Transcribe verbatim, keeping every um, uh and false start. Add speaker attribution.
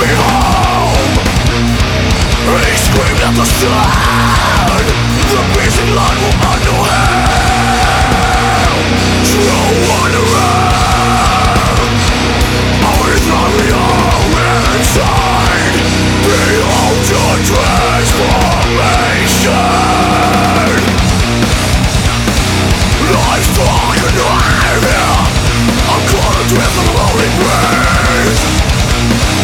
Speaker 1: me home. He screamed at the sun. The beast in line will undo